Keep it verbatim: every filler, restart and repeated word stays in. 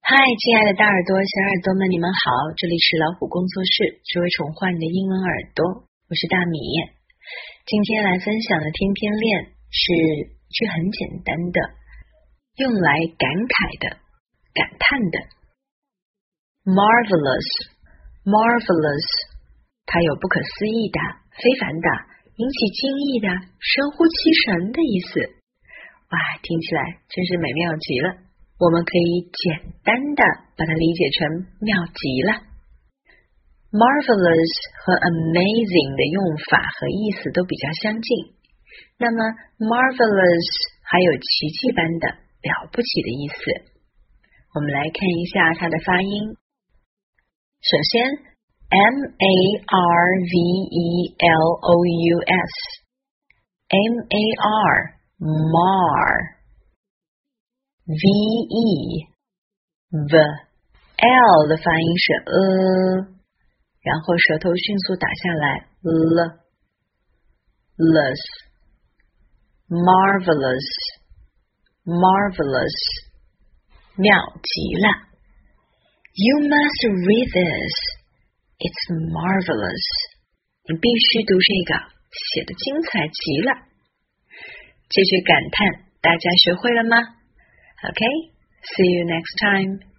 嗨，亲爱的大耳朵、小耳朵们，你们好！这里是老虎工作室，只为宠坏你的英文耳朵，我是大米。今天来分享的天天练是一句很简单的，用来感慨的、感叹的。Marvelous, marvelous， 它有不可思议的、非凡的、引起惊异的、神乎其神的意思。哇，听起来真是美妙极了。我们可以简单的把它理解成妙极了。Marvelous 和 amazing 的用法和意思都比较相近。那么 marvelous 还有奇迹般的、了不起的意思。我们来看一下它的发音。首先 M A R V E L O U S M A R Mar V E V L 的发音是呃，然后舌头迅速打下来 l less marvelous marvelous 妙极了。 You must read this, it's marvelous， 你必须读这个，写得精彩极了。这句感叹大家学会了吗？Okay, see you next time.